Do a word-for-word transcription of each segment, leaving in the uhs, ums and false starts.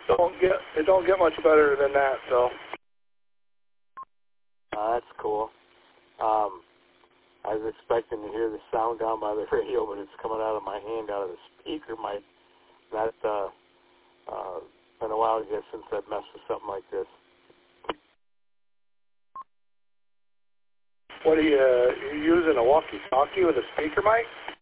don't get it don't get much better than that. So uh, that's cool. Um, I was expecting to hear the sound down by the radio, but it's coming out of my hand, out of the speaker mic. That uh, uh, been a while ago since I've messed with something like this. what are you, uh, you using a walkie-talkie with a speaker mic?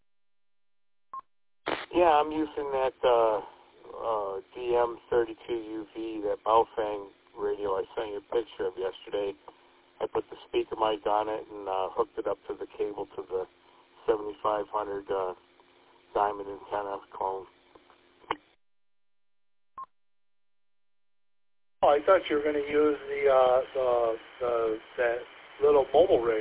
Yeah, I'm using that uh, uh, D M thirty-two U V, that Baofeng radio I sent you a picture of yesterday. I put the speaker mic on it and uh, hooked it up to the cable to the seventy-five hundred uh, diamond antenna clone. Oh, I thought you were going to use the, uh, the, the that little mobile rig.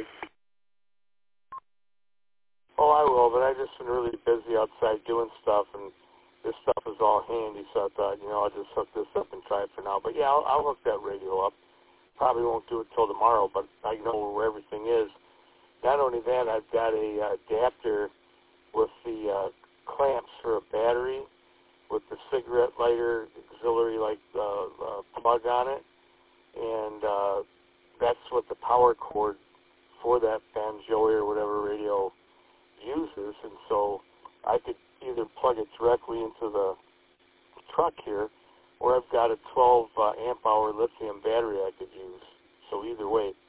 Oh, I will, but I've just been really busy outside doing stuff, and this stuff is all handy, so I thought, you know, I'll just hook this up and try it for now. But yeah, I'll, I'll hook that radio up. Probably won't do it till tomorrow, but I know where everything is. Not only that, I've got a uh, adapter with the uh, clamps for a battery with the cigarette lighter auxiliary like uh, uh, plug on it, and uh, that's what the power cord for that Banjoy or whatever radio uses. And so I could either plug it directly into the truck here, or I've got a twelve uh, amp hour lithium battery I could use. So either way,